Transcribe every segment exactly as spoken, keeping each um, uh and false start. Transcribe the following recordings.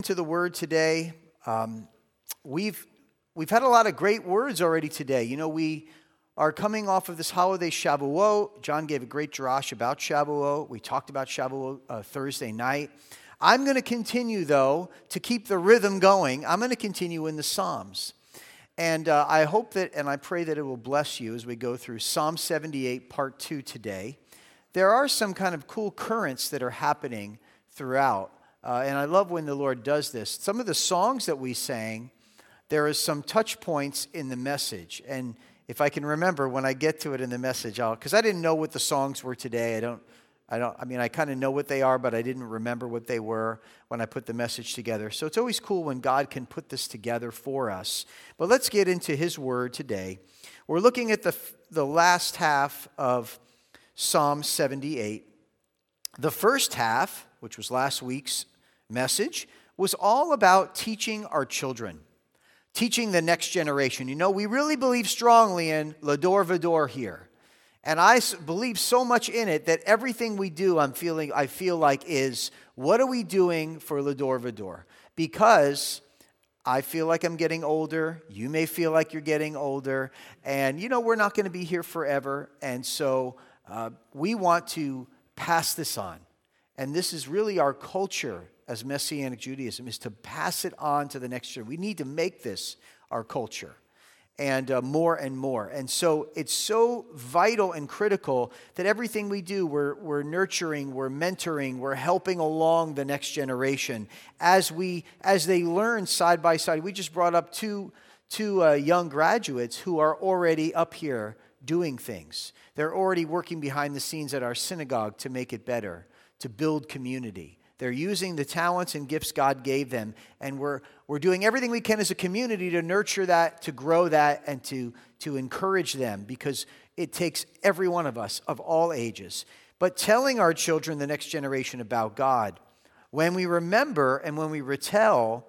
To the word today. Um, we've we've had a lot of great words already today. You know, we are coming off of this holiday Shavuot. John gave a great drash about Shavuot. We talked about Shavuot uh, Thursday night. I'm going to continue, though, to keep the rhythm going. I'm going to continue in the Psalms. And uh, I hope that, and I pray that it will bless you as we go through Psalm seventy-eight, part two today. There are some kind of cool currents that are happening throughout. Uh, and I love when the Lord does this. Some of the songs that we sang, there is some touch points in the message. And if I can remember when I get to it in the message, I'll, because I didn't know what the songs were today. I don't, I don't, I mean, I kind of know what they are, but I didn't remember what they were when I put the message together. So it's always cool when God can put this together for us. But let's get into His Word today. We're looking at the, the last half of Psalm seventy-eight. The first half, which was last week's message, was all about teaching our children, teaching the next generation. You know, we really believe strongly in Lador Vador here. And I believe so much in it that everything we do, I'm feeling, I feel like is, what are we doing for Lador Vador? Because I feel like I'm getting older. You may feel like you're getting older. And, you know, we're not going to be here forever. And so uh, we want to pass this on. And this is really our culture as Messianic Judaism, is to pass it on to the next generation. We need to make this our culture, and uh, more and more. And so it's so vital and critical that everything we do, we're, we're nurturing, we're mentoring, we're helping along the next generation as we as they learn side by side. We just brought up two, two uh, young graduates who are already up here doing things. They're already working behind the scenes at our synagogue to make it better, to build community. They're using the talents and gifts God gave them, and we're we're doing everything we can as a community to nurture that, to grow that, and to, to encourage them, because it takes every one of us of all ages. But telling our children, the next generation, about God, when we remember and when we retell,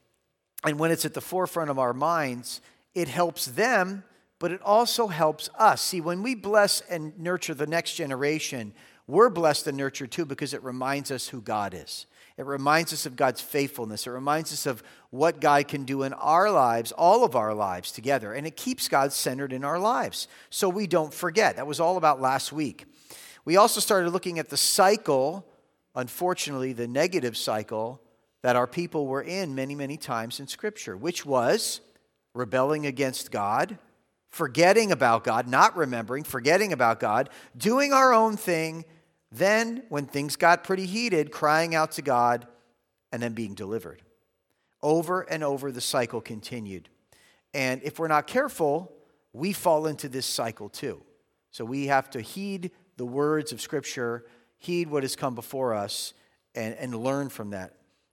and when it's at the forefront of our minds, it helps them, but it also helps us. See, when we bless and nurture the next generation, we're blessed and nurtured too, because it reminds us who God is. It reminds us of God's faithfulness. It reminds us of what God can do in our lives, all of our lives together. And it keeps God centered in our lives, so we don't forget. That was all about last week. We also started looking at the cycle, unfortunately, the negative cycle that our people were in many, many times in Scripture, which was rebelling against God, forgetting about God, not remembering, forgetting about God, doing our own thing. Then, when things got pretty heated, crying out to God, and then being delivered. Over and over, the cycle continued. And if we're not careful, we fall into this cycle too. So we have to heed the words of Scripture, heed what has come before us, and, and learn from that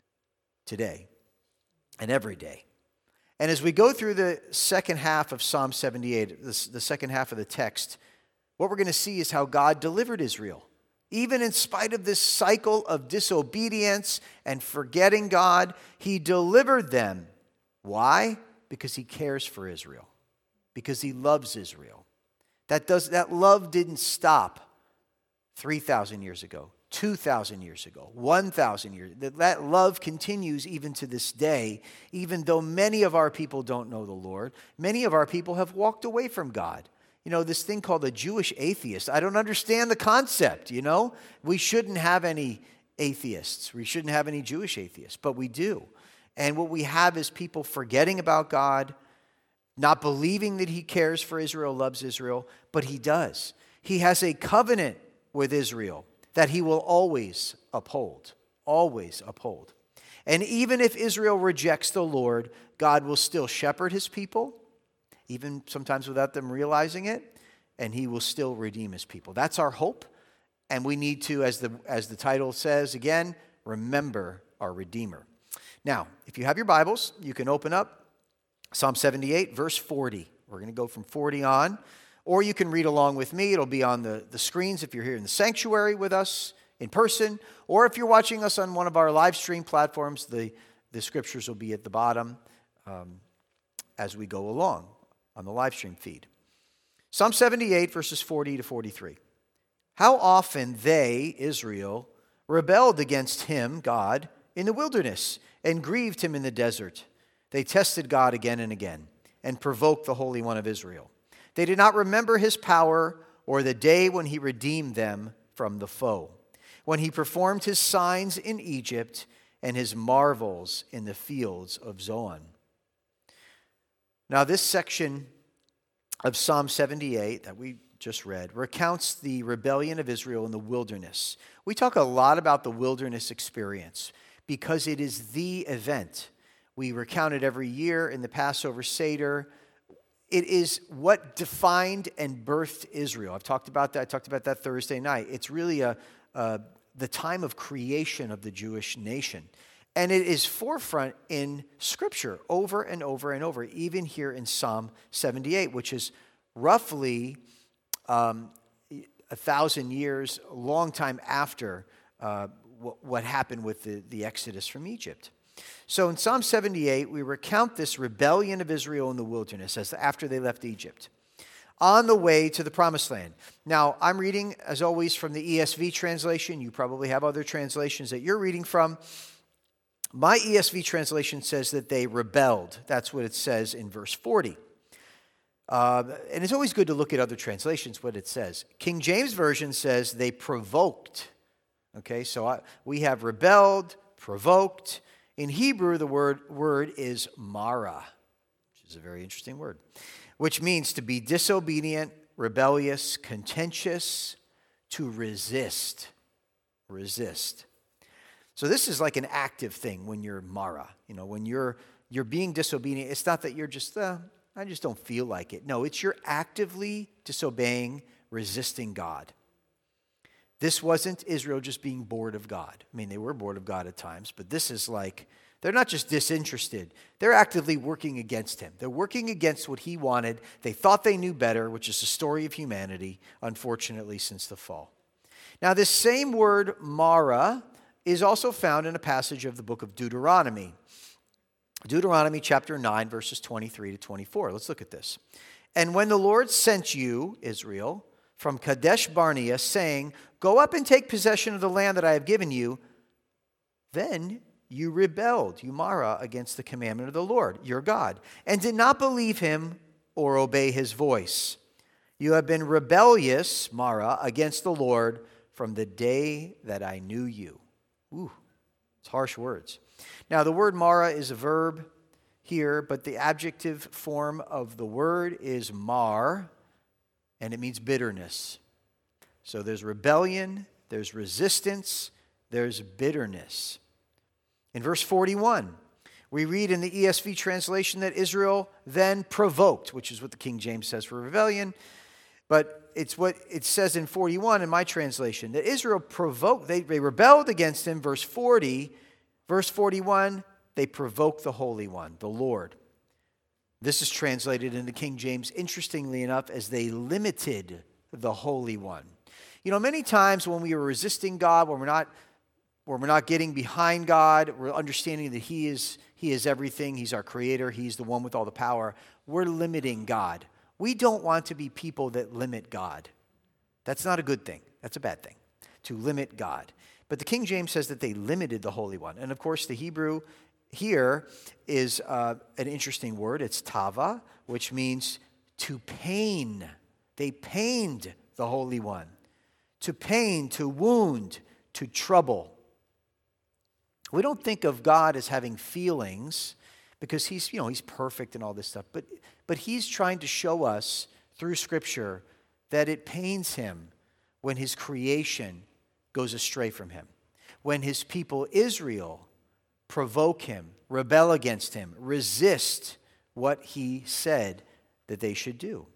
today and every day. And as we go through the second half of Psalm seventy-eight, the, the second half of the text, what we're going to see is how God delivered Israel. Even in spite of this cycle of disobedience and forgetting God, He delivered them. Why? Because He cares for Israel. Because He loves Israel. That does that love didn't stop three thousand years ago, two thousand years ago, one thousand years. That, that love continues even to this day, even though many of our people don't know the Lord. Many of our people have walked away from God. You know, this thing called a Jewish atheist. I don't understand the concept, you know. We shouldn't have any atheists. We shouldn't have any Jewish atheists, but we do. And what we have is people forgetting about God, not believing that He cares for Israel, loves Israel, but He does. He has a covenant with Israel that He will always uphold, always uphold. And even if Israel rejects the Lord, God will still shepherd His people, even sometimes without them realizing it, and He will still redeem His people. That's our hope, and we need to, as the as the title says again, remember our Redeemer. Now, if you have your Bibles, you can open up Psalm seventy-eight, verse forty. We're going to go from forty on, or you can read along with me. It'll be on the, the screens if you're here in the sanctuary with us in person, or if you're watching us on one of our live stream platforms, the, the scriptures will be at the bottom um, as we go along on the live stream feed. Psalm seventy-eight, verses forty to forty-three. How often they, Israel, rebelled against Him, God, in the wilderness, and grieved him in the desert. They tested God again and again and provoked the Holy One of Israel. They did not remember his power or the day when he redeemed them from the foe, when he performed his signs in Egypt and his marvels in the fields of Zoan. Now, this section of Psalm seventy-eight that we just read recounts the rebellion of Israel in the wilderness. We talk a lot about the wilderness experience because it is the event. We recount it every year in the Passover Seder. It is what defined and birthed Israel. I've talked about that. I talked about that Thursday night. It's really a, a the time of creation of the Jewish nation. And it is forefront in Scripture over and over and over, even here in Psalm seventy-eight, which is roughly um, a thousand years, a long time after uh, w- what happened with the, the Exodus from Egypt. So in Psalm seventy-eight, we recount this rebellion of Israel in the wilderness as after they left Egypt, on the way to the Promised Land. Now, I'm reading, as always, from the E S V translation. You probably have other translations that you're reading from. My E S V translation says that they rebelled. That's what it says in verse forty. Uh, and it's always good to look at other translations, what it says. King James Version says they provoked. Okay, so I, we have rebelled, provoked. In Hebrew, the word, word is mara, which is a very interesting word, which means to be disobedient, rebellious, contentious, to resist. Resist. So this is like an active thing when you're mara. You know, when you're you're being disobedient, it's not that you're just, uh, I just don't feel like it. No, it's you're actively disobeying, resisting God. This wasn't Israel just being bored of God. I mean, they were bored of God at times, but this is like, they're not just disinterested. They're actively working against him. They're working against what he wanted. They thought they knew better, which is the story of humanity, unfortunately, since the fall. Now, this same word, mara, is also found in a passage of the book of Deuteronomy. Deuteronomy chapter nine, verses twenty-three to twenty-four. Let's look at this. And when the Lord sent you, Israel, from Kadesh Barnea, saying, go up and take possession of the land that I have given you, then you rebelled, you mara, against the commandment of the Lord, your God, and did not believe him or obey his voice. You have been rebellious, mara, against the Lord from the day that I knew you. Ooh, it's harsh words. Now, the word mara is a verb here, but the adjective form of the word is mar, and it means bitterness. So there's rebellion, there's resistance, there's bitterness. In verse forty-one, we read in the E S V translation that Israel then provoked, which is what the King James says for rebellion. But it's what it says in forty-one in my translation, that Israel provoked, they, they rebelled against him, verse forty. Verse forty-one, they provoked the Holy One, the Lord. This is translated into King James, interestingly enough, as they limited the Holy One. You know, many times when we are resisting God, when we're not, when we're not getting behind God, we're understanding that He is, He is everything, He's our creator, He's the one with all the power, we're limiting God. We don't want to be people that limit God. That's not a good thing. That's a bad thing, to limit God. But the King James says that they limited the Holy One. And of course, the Hebrew here is uh, an interesting word. It's tava, which means to pain. They pained the Holy One. To pain, to wound, to trouble. We don't think of God as having feelings because he's, you know, he's perfect and all this stuff. But, but he's trying to show us through Scripture that it pains him when his creation goes astray from him. When his people Israel provoke him, rebel against him, resist what he said that they should do.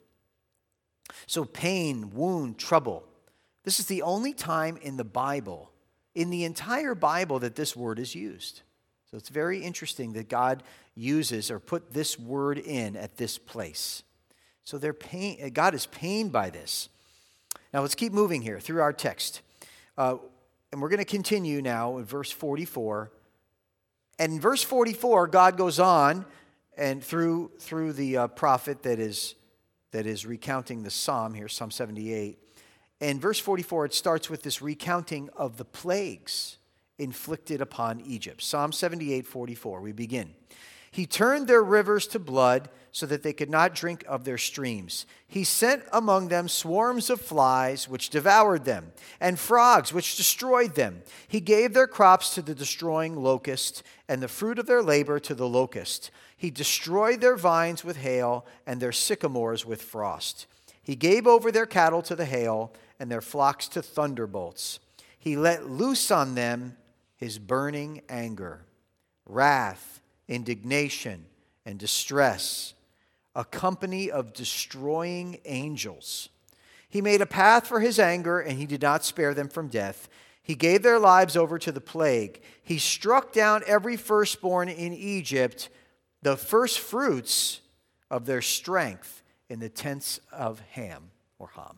So pain, wound, trouble. This is the only time in the Bible, in the entire Bible, that this word is used. So it's very interesting that God uses or put this word in at this place. So they're pain, God is pained by this. Now let's keep moving here through our text. Uh, and we're going to continue now in verse forty-four. And in verse forty-four, God goes on, and through through the uh, prophet that is that is recounting the psalm here, Psalm seventy-eight. In verse forty-four, it starts with this recounting of the plagues inflicted upon Egypt. Psalm seventy-eight forty-four, we begin. He turned their rivers to blood so that they could not drink of their streams. He sent among them swarms of flies which devoured them, and frogs which destroyed them. He gave their crops to the destroying locust, and the fruit of their labor to the locust. He destroyed their vines with hail, and their sycamores with frost. He gave over their cattle to the hail, and their flocks to thunderbolts. He let loose on them his burning anger, wrath, indignation, and distress, a company of destroying angels. He made a path for his anger, and he did not spare them from death. He gave their lives over to the plague. He struck down every firstborn in Egypt, the first fruits of their strength in the tents of Ham or Ham.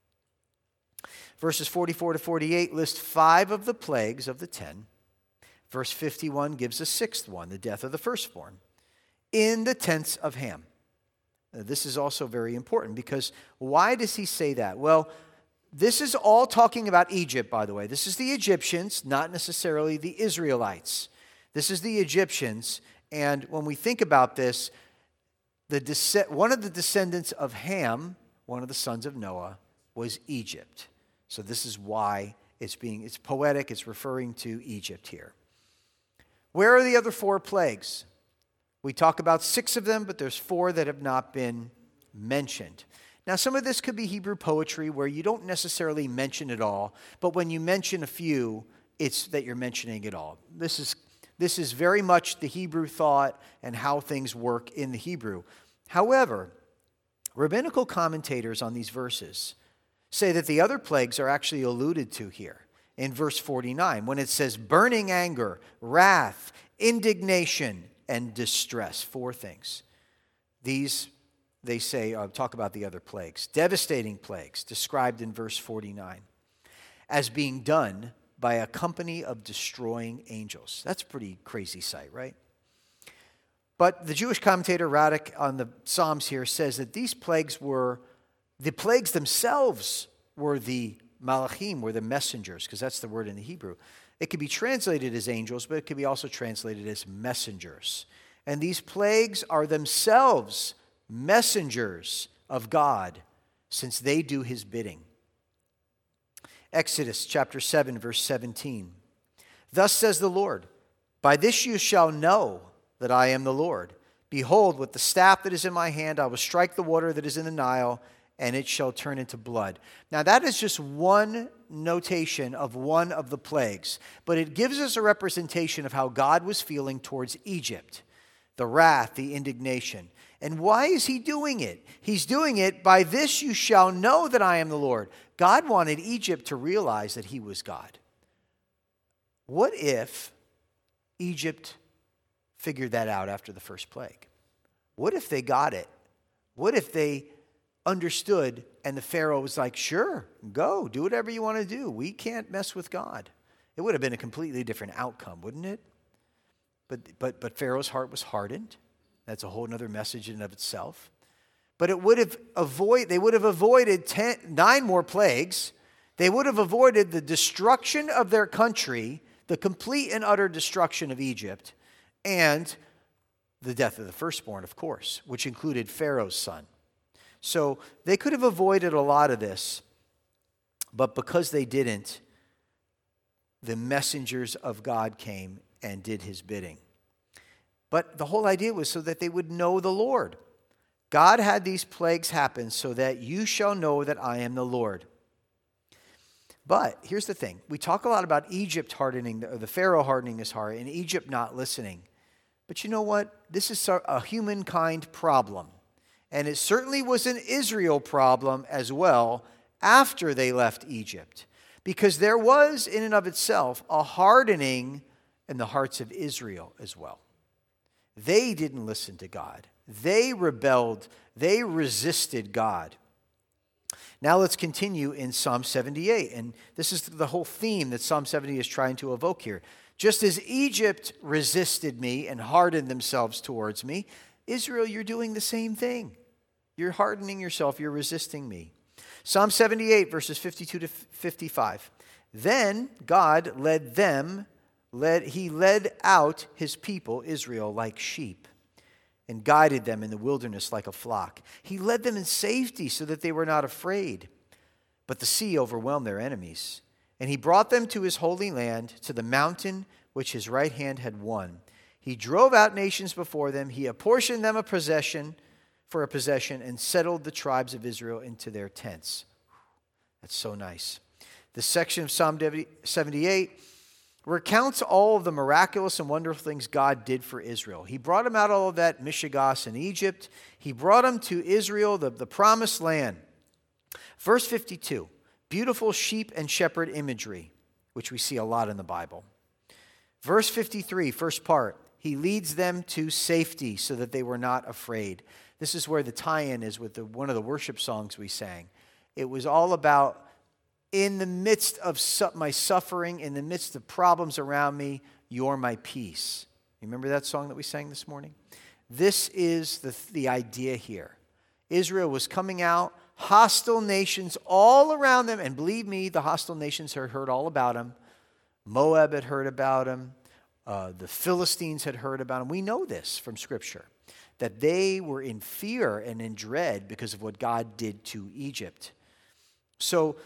Verses forty-four to forty-eight list five of the plagues of the ten. Verse fifty-one gives a sixth one, the death of the firstborn, in the tents of Ham. Now, this is also very important because why does he say that? Well, this is all talking about Egypt, by the way. This is the Egyptians, not necessarily the Israelites. This is the Egyptians, and when we think about this, the descent, one of the descendants of Ham, one of the sons of Noah, was Egypt. So this is why it's being it's poetic. It's referring to Egypt here. Where are the other four plagues? We talk about six of them, but there's four that have not been mentioned. Now, some of this could be Hebrew poetry where you don't necessarily mention it all, but when you mention a few, it's that you're mentioning it all. This is this is very much the Hebrew thought and how things work in the Hebrew. However, rabbinical commentators on these verses say that the other plagues are actually alluded to here in verse forty-nine when it says burning anger, wrath, indignation, and distress. Four things. These, they say, uh, talk about the other plagues. Devastating plagues described in verse forty-nine as being done by a company of destroying angels. That's a pretty crazy sight, right? But the Jewish commentator Radak on the Psalms here says that these plagues were, the plagues themselves were the malachim, were the messengers, because that's the word in the Hebrew. It could be translated as angels, but it could be also translated as messengers. And these plagues are themselves messengers of God, since they do his bidding. Exodus chapter seven, verse seventeen. Thus says the Lord, by this you shall know that I am the Lord. Behold, with the staff that is in my hand, I will strike the water that is in the Nile, and it shall turn into blood. Now that is just one notation of one of the plagues, but it gives us a representation of how God was feeling towards Egypt, the wrath, the indignation. And why is he doing it? He's doing it, by this you shall know that I am the Lord. God wanted Egypt to realize that he was God. What if Egypt figured that out after the first plague? What if they got it? What if they understood and the Pharaoh was like, sure, go, do whatever you want to do. We can't mess with God. It would have been a completely different outcome, wouldn't it? But but but Pharaoh's heart was hardened. That's a whole other message in and of itself. But it would have avoid they would have avoided ten, nine more plagues. They would have avoided the destruction of their country, the complete and utter destruction of Egypt, and the death of the firstborn, of course, which included Pharaoh's son. So they could have avoided a lot of this, but because they didn't, the messengers of God came and did his bidding. But the whole idea was so that they would know the Lord. God had these plagues happen so that you shall know that I am the Lord. But here's the thing. We talk a lot about Egypt hardening, or the Pharaoh hardening his heart, and Egypt not listening. But you know what? This is a humankind problem. And it certainly was an Israel problem as well after they left Egypt. Because there was, in and of itself, a hardening in the hearts of Israel as well. They didn't listen to God. They rebelled. They resisted God. Now let's continue in Psalm seventy-eight. And this is the whole theme that Psalm seventy is trying to evoke here. Just as Egypt resisted me and hardened themselves towards me, Israel, you're doing the same thing. You're hardening yourself. You're resisting me. Psalm seventy-eight, verses fifty-two to fifty-five. Then God led them led, he led out his people, Israel, like sheep, and guided them in the wilderness like a flock. He led them in safety so that they were not afraid. But the sea overwhelmed their enemies. And he brought them to his holy land, to the mountain which his right hand had won. He drove out nations before them. He apportioned them a possession for a possession and settled the tribes of Israel into their tents. That's so nice. This section of Psalm seventy-eight recounts all of the miraculous and wonderful things God did for Israel. He brought them out all of that Mishigas in Egypt. He brought them to Israel, the, the promised land. Verse fifty-two, beautiful sheep and shepherd imagery, which we see a lot in the Bible. Verse fifty-three, first part, he leads them to safety so that they were not afraid. This is where the tie-in is with the, one of the worship songs we sang. It was all about, in the midst of su- my suffering, in the midst of problems around me, you're my peace. You remember that song that we sang this morning? This is the, the idea here. Israel was coming out, hostile nations all around them, and believe me, the hostile nations had heard all about him. Moab had heard about him. Uh, the Philistines had heard about him. We know this from Scripture, that they were in fear and in dread because of what God did to Egypt. So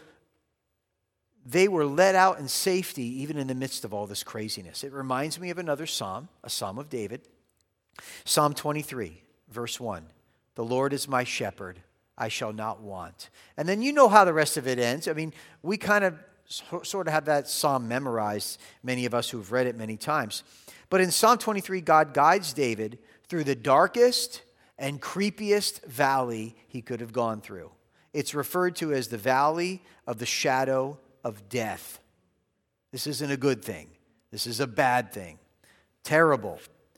they were led out in safety even in the midst of all this craziness. It reminds me of another psalm, a psalm of David. Psalm twenty-three, verse one. The Lord is my shepherd, I shall not want. And then you know how the rest of it ends. I mean, we kind of so, sort of have that psalm memorized, many of us who've read it many times. But in Psalm twenty-three, God guides David through the darkest and creepiest valley he could have gone through. It's referred to as the valley of the shadow of death. This isn't a good thing. This is a bad thing. Terrible.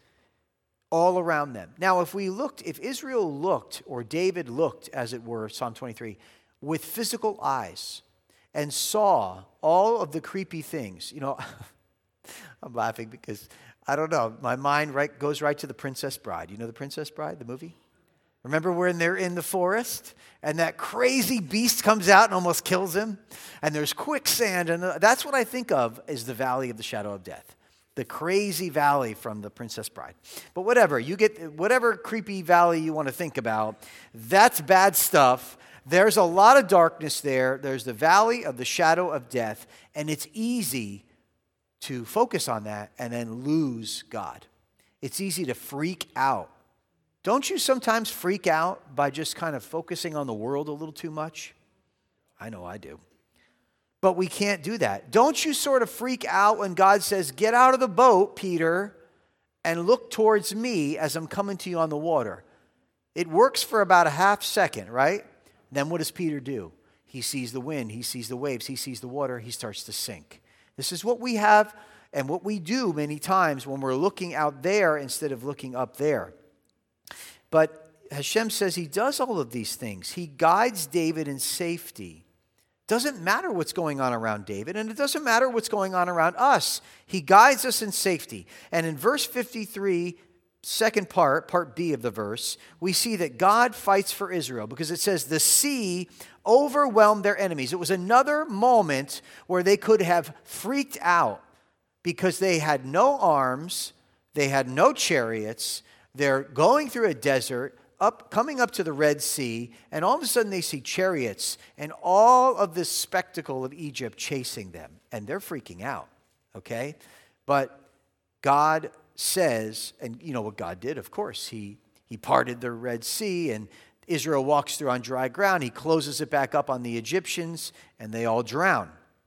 All around them. Now, if we looked, if Israel looked, or David looked, as it were, Psalm twenty-three, with physical eyes and saw all of the creepy things, you know, I'm laughing because, I don't know, my mind right goes right to The Princess Bride. You know The Princess Bride, the movie? Remember when they're in the forest and that crazy beast comes out and almost kills him? And there's quicksand, and that's what I think of as the valley of the shadow of death. The crazy valley from The Princess Bride. But whatever, you get whatever creepy valley you want to think about, that's bad stuff. There's a lot of darkness there. There's the valley of the shadow of death, and it's easy to focus on that and then lose God. It's easy to freak out. Don't you sometimes freak out by just kind of focusing on the world a little too much? I know I do. But we can't do that. Don't you sort of freak out when God says, get out of the boat, Peter, and look towards me as I'm coming to you on the water? It works for about a half second, right? Then what does Peter do? He sees the wind, he sees the waves, he sees the water, he starts to sink. This is what we have and what we do many times when we're looking out there instead of looking up there. But Hashem says he does all of these things. He guides David in safety. Doesn't matter what's going on around David, and it doesn't matter what's going on around us. He guides us in safety. And in verse fifty-three, second part, part B of the verse, we see that God fights for Israel because it says the sea overwhelmed their enemies. It was another moment where they could have freaked out because they had no arms, they had no chariots, they're going through a desert, up, coming up to the Red Sea, and all of a sudden they see chariots and all of this spectacle of Egypt chasing them, and they're freaking out, okay? But God says, and you know what God did, of course. He, he parted the Red Sea, and Israel walks through on dry ground. He closes it back up on the Egyptians, and they all drown.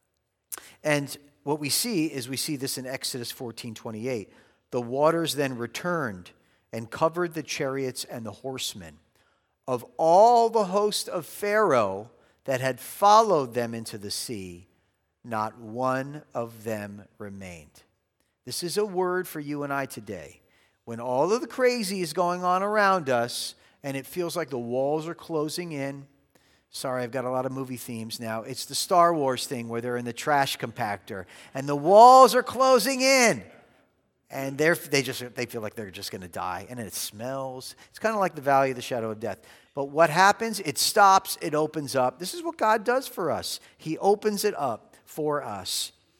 And what we see is we see this in Exodus fourteen twenty-eight. The waters then returned and covered the chariots and the horsemen. Of all the host of Pharaoh that had followed them into the sea, not one of them remained. This is a word for you and I today. When all of the crazy is going on around us and it feels like the walls are closing in. Sorry, I've got a lot of movie themes now. It's the Star Wars thing where they're in the trash compactor and the walls are closing in. And they're, they just they feel like they're just going to die. And it smells. It's kind of like the valley of the shadow of death. But what happens? It stops. It opens up. This is what God does for us. He opens it up for us.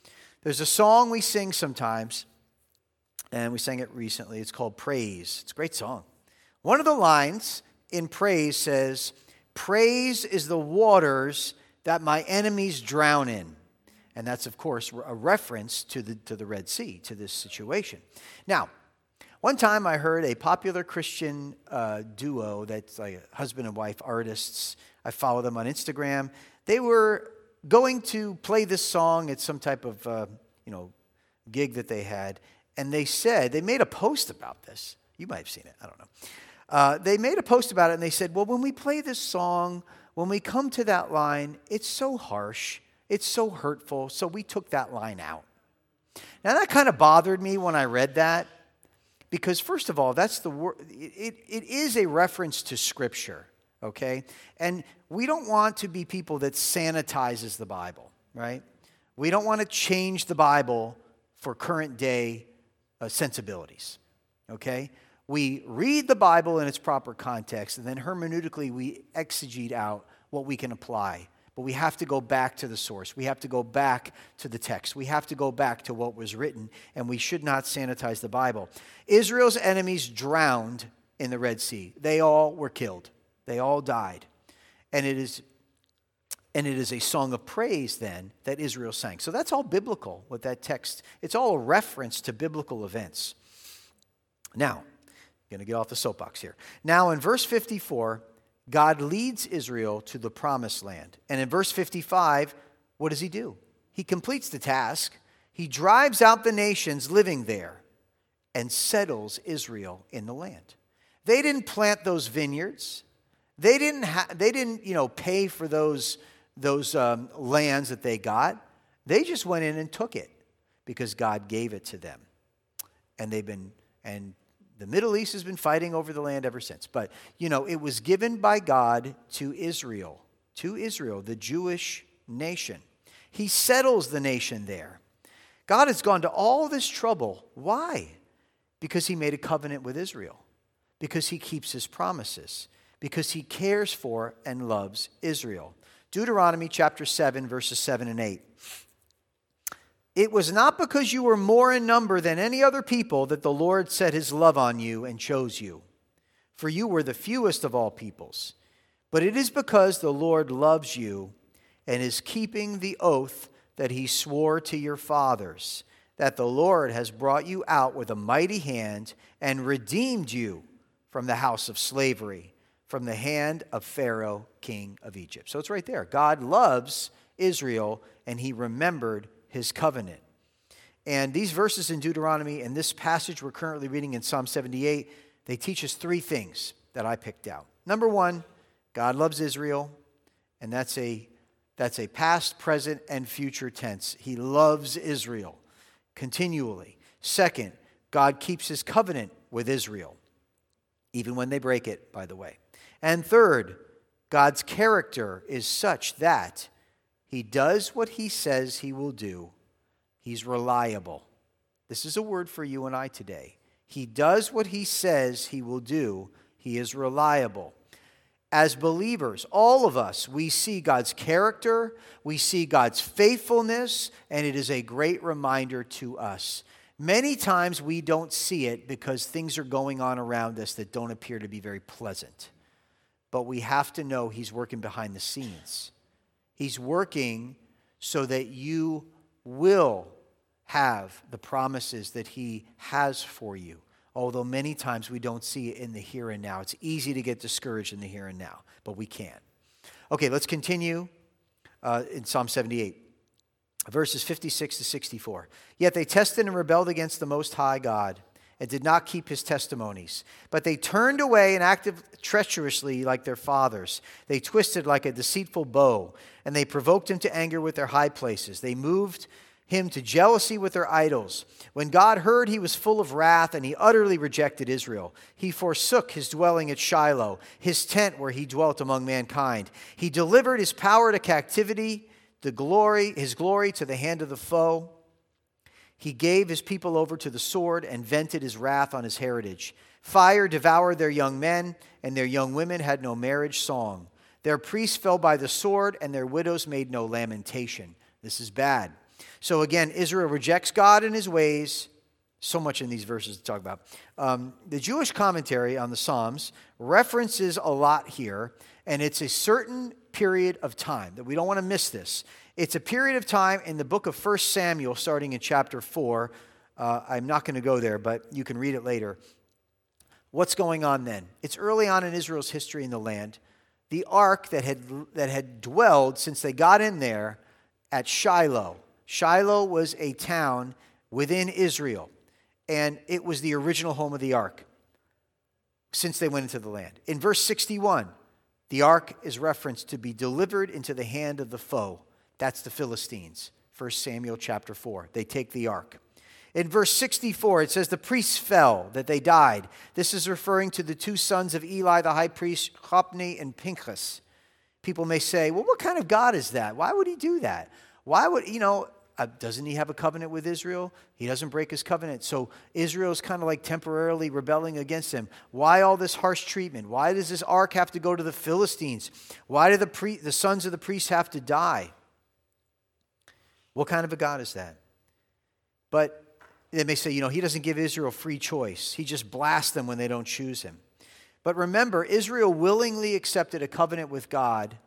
There's a song we sing sometimes, and we sang it recently. It's called Praise. It's a great song. One of the lines in Praise says, "Praise is the waters that my enemies drown in." And that's, of course, a reference to the, to the Red Sea, to this situation. Now, one time I heard a popular Christian uh, duo that's like husband and wife artists. I follow them on Instagram. They were going to play this song at some type of uh, you know gig that they had. And they said, they made a post about this. You might have seen it. I don't know. Uh, they made a post about it, and they said, well, when we play this song, when we come to that line, it's so harsh. It's so hurtful, so we took that line out. Now, that kind of bothered me when I read that, because first of all, that's the word. It, it is a reference to Scripture, okay? And we don't want to be people that sanitizes the Bible, right? We don't want to change the Bible for current day uh, sensibilities, okay? We read the Bible in its proper context, and then hermeneutically we exegete out what we can apply. But we have to go back to the source. We have to go back to the text. We have to go back to what was written, and we should not sanitize the Bible. Israel's enemies drowned in the Red Sea. They all were killed. They all died. And it is, and it is a song of praise then that Israel sang. So that's all biblical with that text. It's all a reference to biblical events. Now, I'm going to get off the soapbox here. Now in verse fifty-four, God leads Israel to the promised land. And in verse fifty-five, what does he do? He completes the task. He drives out the nations living there and settles Israel in the land. They didn't plant those vineyards. They didn't, ha- they didn't you know, pay for those, those um, lands that they got. They just went in and took it because God gave it to them. And they've been, and the Middle East has been fighting over the land ever since. But, you know, it was given by God to Israel, to Israel, the Jewish nation. He settles the nation there. God has gone to all this trouble. Why? Because he made a covenant with Israel. Because he keeps his promises. Because he cares for and loves Israel. Deuteronomy chapter seven, verses seven and eight. It was not because you were more in number than any other people that the Lord set his love on you and chose you. For you were the fewest of all peoples. But it is because the Lord loves you and is keeping the oath that he swore to your fathers, that the Lord has brought you out with a mighty hand and redeemed you from the house of slavery, from the hand of Pharaoh, king of Egypt. So it's right there. God loves Israel, and he remembered his covenant. And these verses in Deuteronomy and this passage we're currently reading in Psalm seventy-eight, they teach us three things that I picked out. Number one, God loves Israel, and that's a that's a past, present, and future tense. He loves Israel continually. Second, God keeps his covenant with Israel, even when they break it, by the way. And third, God's character is such that he does what he says he will do. He's reliable. This is a word for you and I today. He does what he says he will do. He is reliable. As believers, all of us, we see God's character, we see God's faithfulness, and it is a great reminder to us. Many times we don't see it because things are going on around us that don't appear to be very pleasant. But we have to know he's working behind the scenes. He's working so that you will have the promises that he has for you. Although many times we don't see it in the here and now. It's easy to get discouraged in the here and now, but we can. Okay, let's continue uh, in Psalm seventy-eight. Verses fifty-six to sixty-four. Yet they tested and rebelled against the Most High God and did not keep his testimonies. But they turned away and acted treacherously like their fathers. They twisted like a deceitful bow, and they provoked him to anger with their high places. They moved him to jealousy with their idols. When God heard, he was full of wrath, and he utterly rejected Israel. He forsook his dwelling at Shiloh, his tent where he dwelt among mankind. He delivered his power to captivity, the glory, his glory to the hand of the foe. He gave his people over to the sword and vented his wrath on his heritage. Fire devoured their young men, and their young women had no marriage song. Their priests fell by the sword, and their widows made no lamentation. This is bad. So again, Israel rejects God and his ways. So much in these verses to talk about. Um, the Jewish commentary on the Psalms references a lot here, and it's a certain period of time that we don't want to miss this. It's a period of time in the book of First Samuel, starting in chapter four. Uh, I'm not going to go there, but you can read it later. What's going on then? It's early on in Israel's history in the land. The ark that had that had dwelled since they got in there at Shiloh. Shiloh was a town within Israel, and it was the original home of the ark since they went into the land. In verse sixty-one, the ark is referenced to be delivered into the hand of the foe. That's the Philistines. First Samuel chapter four. They take the ark. In verse sixty-four, it says the priests fell, that they died. This is referring to the two sons of Eli, the high priest, Hophni and Pinchas. People may say, well, what kind of God is that? Why would he do that? Why would, you know, uh, doesn't he have a covenant with Israel? He doesn't break his covenant. So Israel's kind of like temporarily rebelling against him. Why all this harsh treatment? Why does this ark have to go to the Philistines? Why do the, pre- the sons of the priests have to die? What kind of a God is that? But they may say, you know, he doesn't give Israel free choice. He just blasts them when they don't choose him. But remember, Israel willingly accepted a covenant with God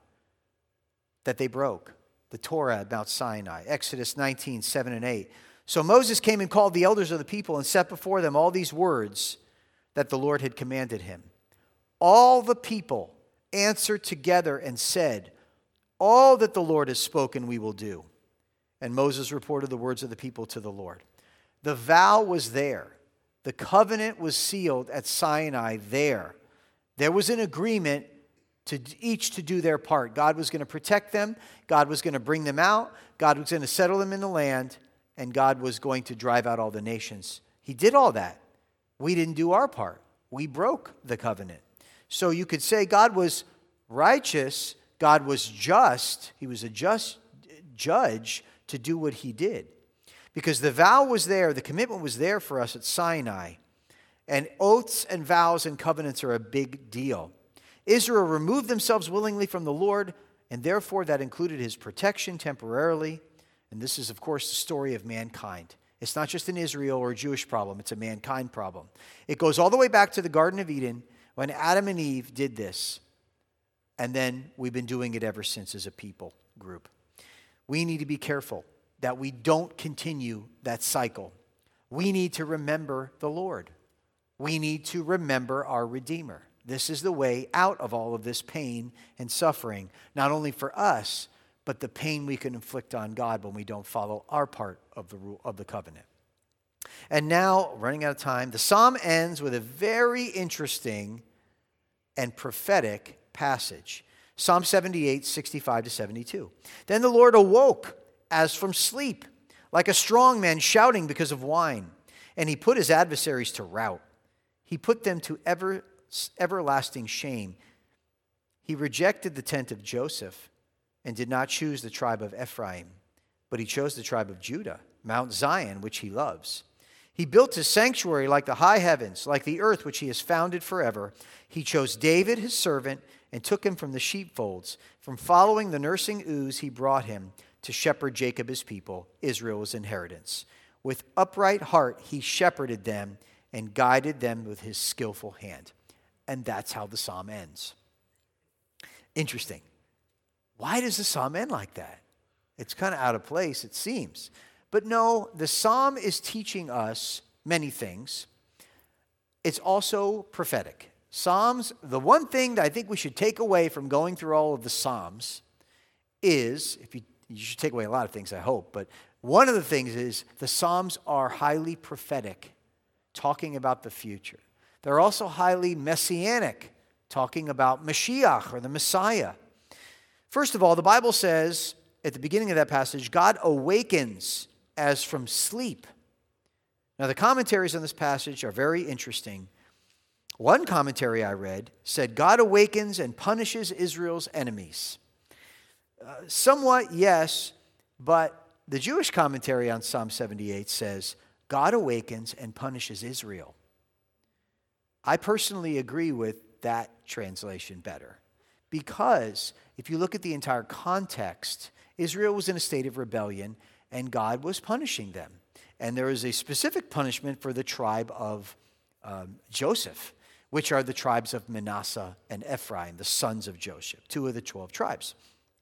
that they broke. The Torah at Mount Sinai, Exodus nineteen, seven and eight. So Moses came and called the elders of the people and set before them all these words that the Lord had commanded him. All the people answered together and said, all that the Lord has spoken we will do. And Moses reported the words of the people to the Lord. The vow was there. The covenant was sealed at Sinai there. There was an agreement to each to do their part. God was going to protect them. God was going to bring them out. God was going to settle them in the land. And God was going to drive out all the nations. He did all that. We didn't do our part. We broke the covenant. So you could say God was righteous. God was just. He was a just judge to do what he did. Because the vow was there, the commitment was there for us at Sinai. And oaths and vows and covenants are a big deal. Israel removed themselves willingly from the Lord, and therefore that included his protection temporarily. And this is, of course, the story of mankind. It's not just an Israel or a Jewish problem, it's a mankind problem. It goes all the way back to the Garden of Eden when Adam and Eve did this. And then we've been doing it ever since as a people group. We need to be careful that we don't continue that cycle. We need to remember the Lord. We need to remember our Redeemer. This is the way out of all of this pain and suffering, not only for us, but the pain we can inflict on God when we don't follow our part of the rule of the covenant. And now, running out of time, the psalm ends with a very interesting and prophetic passage. Psalm seventy-eight, sixty-five to seventy-two. Then the Lord awoke as from sleep, like a strong man shouting because of wine. And he put his adversaries to rout. He put them to ever, everlasting shame. He rejected the tent of Joseph and did not choose the tribe of Ephraim, but he chose the tribe of Judah, Mount Zion, which he loves. He built his sanctuary like the high heavens, like the earth which he has founded forever. He chose David, his servant, and took him from the sheepfolds. From following the nursing ewes, he brought him to shepherd Jacob his people, Israel his inheritance. With upright heart he shepherded them and guided them with his skillful hand. And that's how the psalm ends. Interesting. Why does the psalm end like that? It's kind of out of place, it seems. But no, the psalm is teaching us many things. It's also prophetic. Psalms, the one thing that I think we should take away from going through all of the psalms is, if you You should take away a lot of things, I hope. But one of the things is the Psalms are highly prophetic, talking about the future. They're also highly messianic, talking about Mashiach or the Messiah. First of all, the Bible says at the beginning of that passage, God awakens as from sleep. Now, the commentaries on this passage are very interesting. One commentary I read said, God awakens and punishes Israel's enemies. Uh, somewhat, yes, but the Jewish commentary on Psalm seventy-eight says, God awakens and punishes Israel. I personally agree with that translation better. Because if you look at the entire context, Israel was in a state of rebellion, and God was punishing them. And there is a specific punishment for the tribe of um, Joseph, which are the tribes of Manasseh and Ephraim, the sons of Joseph, two of the twelve tribes.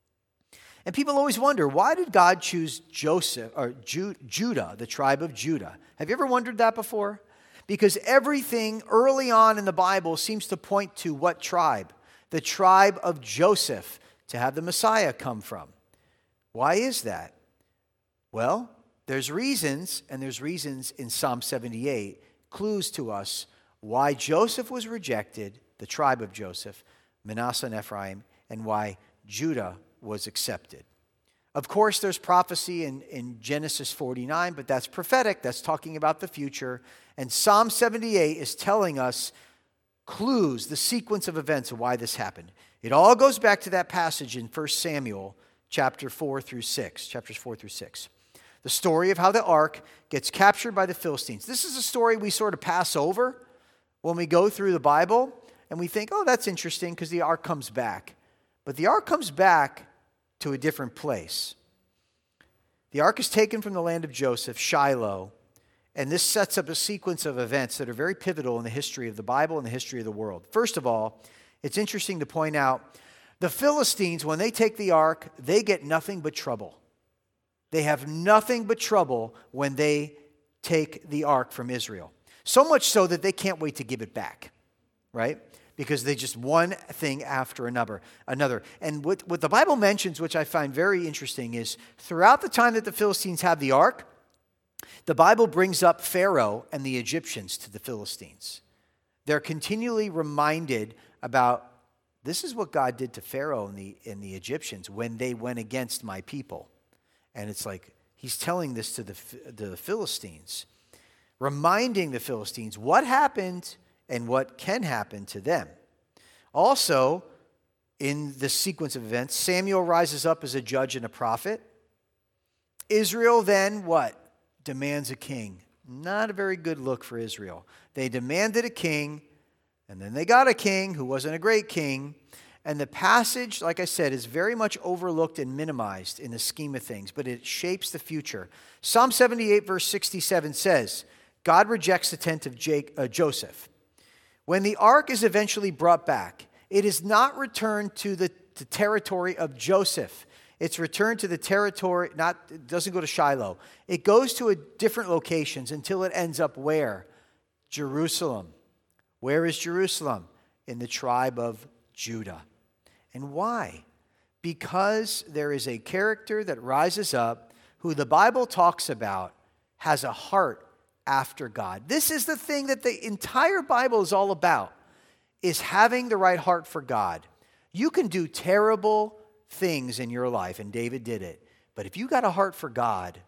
And people always wonder, why did God choose Joseph or Ju- Judah, the tribe of Judah? Have you ever wondered that before? Because everything early on in the Bible seems to point to what tribe? The tribe of Joseph, to have the Messiah come from. Why is that? Well, there's reasons, and there's reasons in Psalm seventy-eight, clues to us why Joseph was rejected, the tribe of Joseph, Manasseh and Ephraim, and why Judah was accepted. Of course, there's prophecy in, in Genesis forty-nine, but that's prophetic. That's talking about the future. And Psalm seventy-eight is telling us clues, the sequence of events of why this happened. It all goes back to that passage in First Samuel chapter four through six, chapters four through six. The story of how the ark gets captured by the Philistines. This is a story we sort of pass over when we go through the Bible, and we think, oh, that's interesting because the ark comes back. But the ark comes back to a different place. The ark is taken from the land of Joseph, Shiloh, and this sets up a sequence of events that are very pivotal in the history of the Bible and the history of the world. First of all, it's interesting to point out, the Philistines, when they take the ark, they get nothing but trouble. They have nothing but trouble when they take the ark from Israel. So much so that they can't wait to give it back, right? Because they just one thing after another. another. And what, what the Bible mentions, which I find very interesting, is throughout the time that the Philistines have the ark, the Bible brings up Pharaoh and the Egyptians to the Philistines. They're continually reminded about, this is what God did to Pharaoh and the, and the Egyptians when they went against my people. And it's like, he's telling this to the, to the Philistines, reminding the Philistines what happened and what can happen to them. Also, in this sequence of events, Samuel rises up as a judge and a prophet. Israel then, what? Demands a king. Not a very good look for Israel. They demanded a king, and then they got a king who wasn't a great king. And the passage, like I said, is very much overlooked and minimized in the scheme of things, but it shapes the future. Psalm seventy-eight, verse sixty-seven says, God rejects the tent of Jake, uh, Joseph. When the ark is eventually brought back, it is not returned to the, the territory of Joseph. It's returned to the territory, not, it doesn't go to Shiloh. It goes to a different locations until it ends up where? Jerusalem. Where is Jerusalem? In the tribe of Judah. And why? Because there is a character that rises up who the Bible talks about has a heart after God. This is the thing that the entire Bible is all about, is having the right heart for God. You can do terrible things in your life, and David did it. But if you got a heart for God,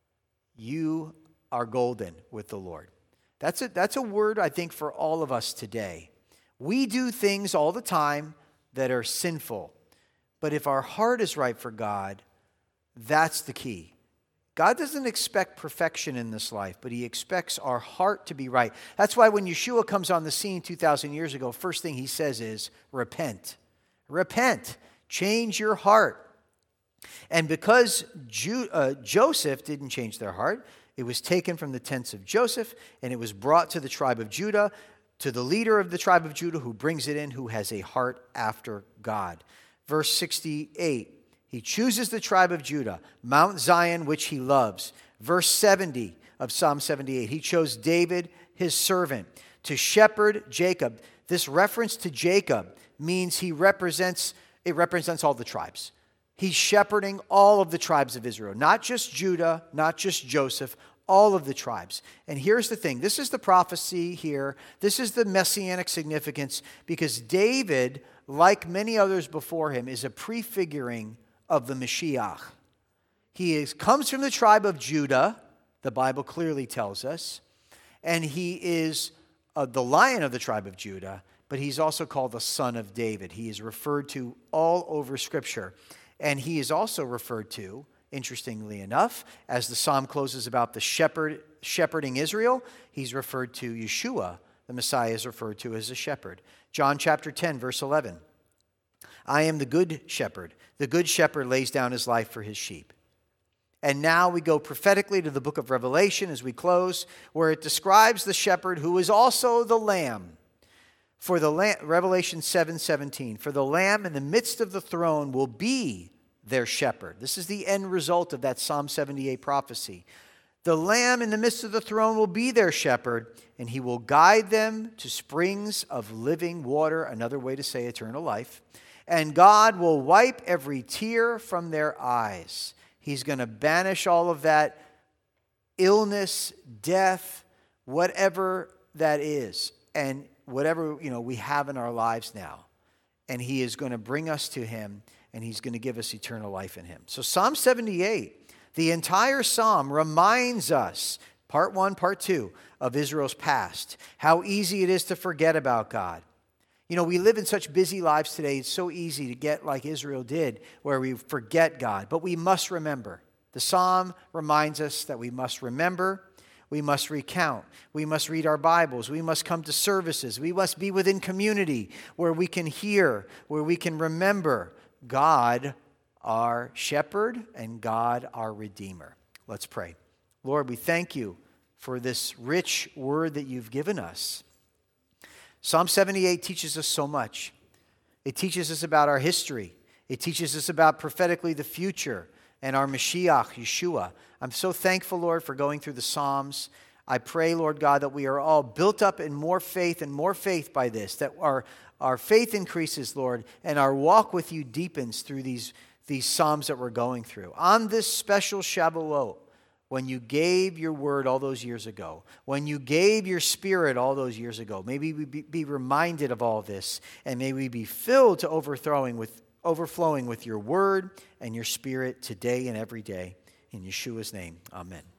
you are golden with the Lord. That's a, that's a word, I think, for all of us today. We do things all the time that are sinful. But if our heart is right for God, that's the key. God doesn't expect perfection in this life, but he expects our heart to be right. That's why when Yeshua comes on the scene two thousand years ago, first thing he says is, repent. Repent. Change your heart. And because Ju- uh, Joseph didn't change their heart, it was taken from the tents of Joseph, and it was brought to the tribe of Judah, to the leader of the tribe of Judah who brings it in, who has a heart after God. Verse sixty-eight, he chooses the tribe of Judah, Mount Zion, which he loves. Verse seventy of Psalm seventy-eight, he chose David, his servant, to shepherd Jacob. This reference to Jacob means he represents, it represents all the tribes. He's shepherding all of the tribes of Israel, not just Judah, not just Joseph, all of the tribes. And here's the thing. This is the prophecy here. This is the messianic significance, because David, like many others before him, is a prefiguring of the Mashiach. He is, comes from the tribe of Judah, the Bible clearly tells us, and he is uh, the lion of the tribe of Judah, but he's also called the son of David. He is referred to all over Scripture. And he is also referred to, interestingly enough, as the psalm closes about the shepherd shepherding Israel, he's referred to Yeshua, the Messiah, is referred to as a shepherd. John chapter ten, verse eleven. I am the good shepherd. The good shepherd lays down his life for his sheep. And now we go prophetically to the book of Revelation as we close, where it describes the shepherd who is also the lamb. For the lamb, Revelation seven seventeen, for the lamb in the midst of the throne will be their shepherd. This is the end result of that Psalm seventy-eight prophecy. The lamb in the midst of the throne will be their shepherd, and he will guide them to springs of living water, another way to say eternal life. And God will wipe every tear from their eyes. He's going to banish all of that illness, death, whatever that is, and whatever, you know, we have in our lives now. And he is going to bring us to him, and he's going to give us eternal life in him. So Psalm seventy-eight, the entire psalm reminds us, part one, part two, of Israel's past, how easy it is to forget about God. You know, we live in such busy lives today. It's so easy to get like Israel did, where we forget God. But we must remember. The psalm reminds us that we must remember. We must recount. We must read our Bibles. We must come to services. We must be within community where we can hear, where we can remember God, our shepherd, and God, our redeemer. Let's pray. Lord, we thank you for this rich word that you've given us. Psalm seventy-eight teaches us so much. It teaches us about our history. It teaches us about prophetically the future and our Mashiach, Yeshua. I'm so thankful, Lord, for going through the Psalms. I pray, Lord God, that we are all built up in more faith and more faith by this, that our, our faith increases, Lord, and our walk with you deepens through these, these Psalms that we're going through. On this special Shavuot, when you gave your word all those years ago, when you gave your spirit all those years ago, maybe we be, be reminded of all this, and may we be filled to overthrowing with, overflowing with your word and your spirit today and every day. In Yeshua's name, amen.